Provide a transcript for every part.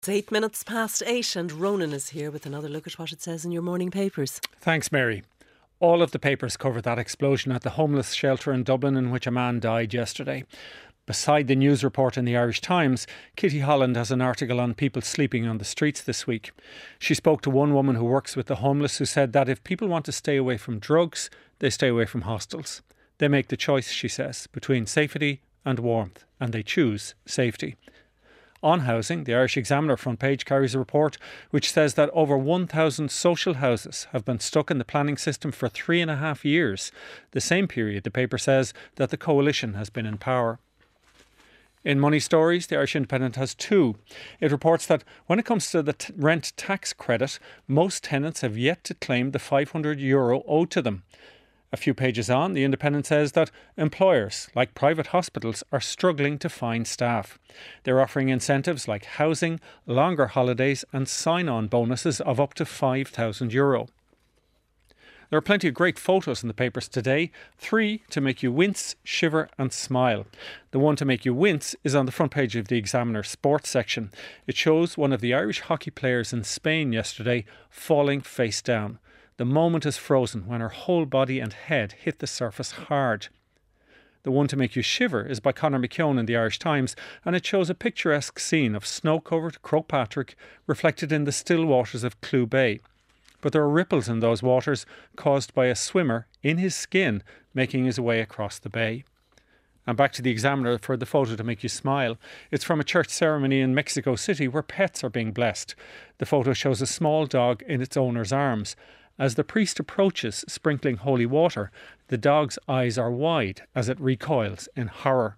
It's 8 minutes past 8 and Ronan is here with another look at what it says in your morning papers. Thanks, Mary. All of the papers cover that explosion at the homeless shelter in Dublin in which a man died yesterday. Beside the news report in the Irish Times, Kitty Holland has an article on people sleeping on the streets this week. She spoke to one woman who works with the homeless who said that if people want to stay away from drugs, they stay away from hostels. They make the choice, she says, between safety and warmth, and they choose safety. On housing, the Irish Examiner front page carries a report which says that over 1,000 social houses have been stuck in the planning system for 3.5 years. The same period, the paper says, that the coalition has been in power. In money stories, the Irish Independent has two. It reports that when it comes to the rent tax credit, most tenants have yet to claim the €500 owed to them. A few pages on, the Independent says that employers, like private hospitals, are struggling to find staff. They're offering incentives like housing, longer holidays and sign-on bonuses of up to €5,000. There are plenty of great photos in the papers today. 3 to make you wince, shiver and smile. The one to make you wince is on the front page of the Examiner sports section. It shows one of the Irish hockey players in Spain yesterday falling face down. The moment is frozen when her whole body and head hit the surface hard. The one to make you shiver is by Conor McKeown in the Irish Times, and it shows a picturesque scene of snow-covered Croagh reflected in the still waters of Clew Bay. But there are ripples in those waters caused by a swimmer in his skin making his way across the bay. And back to the Examiner for the photo to make you smile. It's from a church ceremony in Mexico City where pets are being blessed. The photo shows a small dog in its owner's arms. As the priest approaches, sprinkling holy water, the dog's eyes are wide as it recoils in horror.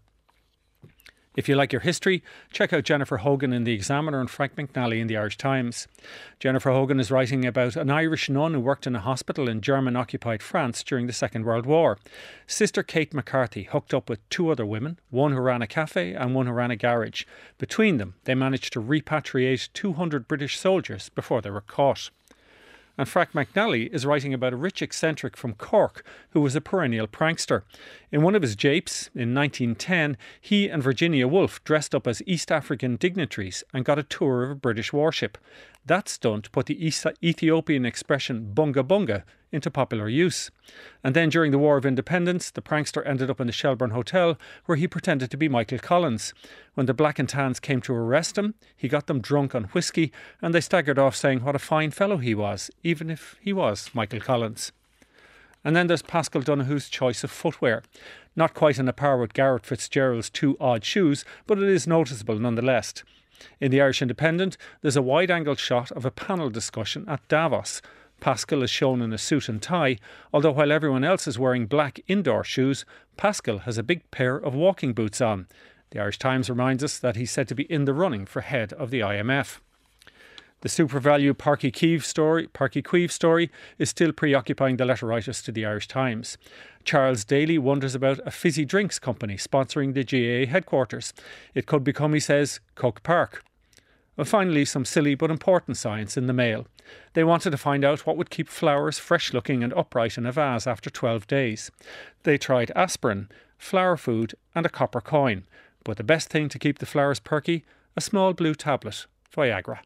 If you like your history, check out Jennifer Hogan in the Examiner and Frank McNally in the Irish Times. Jennifer Hogan is writing about an Irish nun who worked in a hospital in German-occupied France during the Second World War. Sister Kate McCarthy hooked up with 2 other women, one who ran a cafe and one who ran a garage. Between them, they managed to repatriate 200 British soldiers before they were caught. And Frank McNally is writing about a rich eccentric from Cork who was a perennial prankster. In one of his japes in 1910, he and Virginia Woolf dressed up as East African dignitaries and got a tour of a British warship. That stunt put the Ethiopian expression bunga bunga into popular use. And then during the War of Independence, the prankster ended up in the Shelbourne Hotel where he pretended to be Michael Collins. When the Black and Tans came to arrest him, he got them drunk on whiskey and they staggered off saying what a fine fellow he was, even if he was Michael Collins. And then there's Paschal Donoghue's choice of footwear. Not quite on a par with Garrett Fitzgerald's 2 odd shoes, but it is noticeable nonetheless. In the Irish Independent, there's a wide-angle shot of a panel discussion at Davos. Paschal is shown in a suit and tie, although while everyone else is wearing black indoor shoes, Paschal has a big pair of walking boots on. The Irish Times reminds us that he's said to be in the running for head of the IMF. The SuperValu Páirc Uí Chaoimh story is still preoccupying the letter writers to the Irish Times. Charles Daly wonders about a fizzy drinks company sponsoring the GAA headquarters. It could become, he says, Coke Park. And finally, some silly but important science in the Mail. They wanted to find out what would keep flowers fresh looking and upright in a vase after 12 days. They tried aspirin, flower food and a copper coin. But the best thing to keep the flowers perky, a small blue tablet, Viagra.